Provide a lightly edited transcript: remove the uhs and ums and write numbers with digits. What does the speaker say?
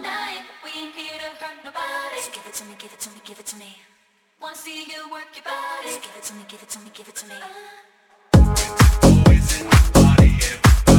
denying we ain't here to hurt nobody. So give it to me, give it to me, give it to me. Wanna see you work your body. So give it to me, give it to me, give it to me. Always in my body, every